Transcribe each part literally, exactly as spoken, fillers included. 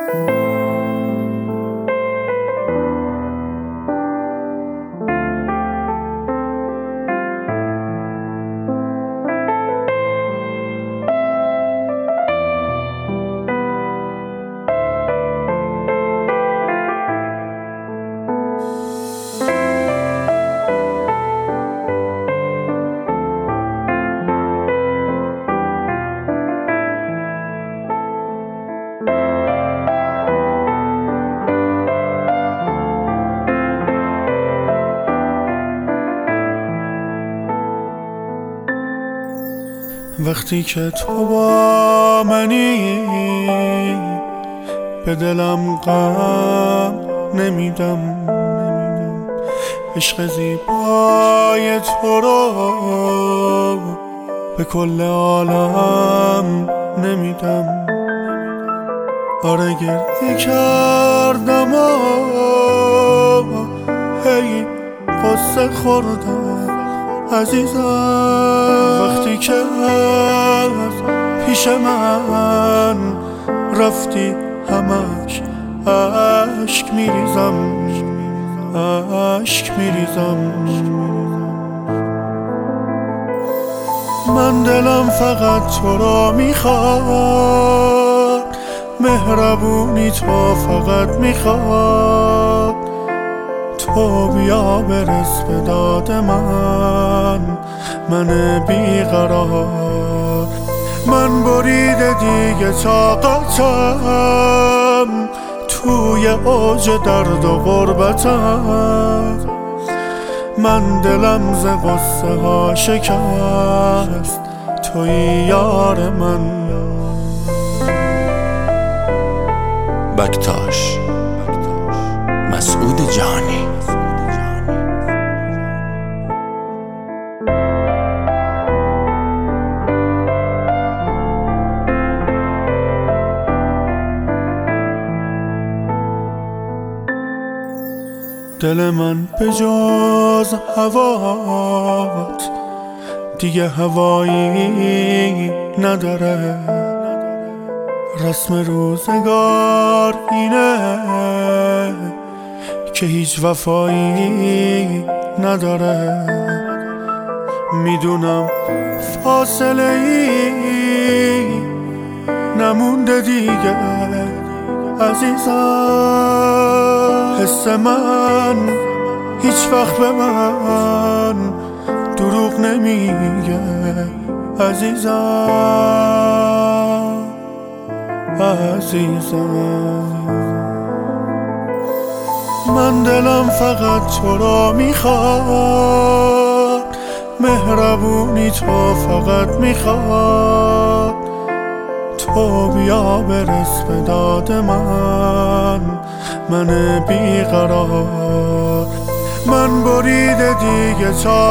وقتی که تو با منی به دلم غم نمیدم، عشق زیبای تو رو به کل عالم نمیدم. آره گریه کردم و هی قصه خوردم عزیزم، وقتی که از پیش من رفتی همش عشق میریزم، عشق میریزم. من دلم فقط تو را میخواد، مهربونی تو فقط میخواد. تو بیا برس به داد من، من بیقرار. من بریده دیگه طاقتم، توی اوج درد و غربتم. من دلم ز غصه ها شکست، توی یار من. بکتاش مسعود جانی. دل من به جز هوات دیگه هوایی نداره. رسم روزگار اینه که هیچ وفایی نداره. میدونم فاصله ای نمونده دیگه عزیزم. حس من هیچ وقت به من دروغ نمیگه عزیزم، عزیزم. من دلم فقط تو را میخواد، مهربونی تو فقط میخواد. تو بیا برس به داد من، من بیقرار. من بریده دیگه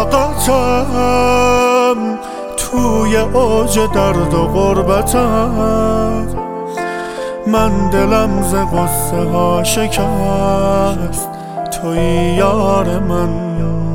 طاقتم، توی اوج درد و غربتم. من دلم ز غصه ها شکست، توی یار من.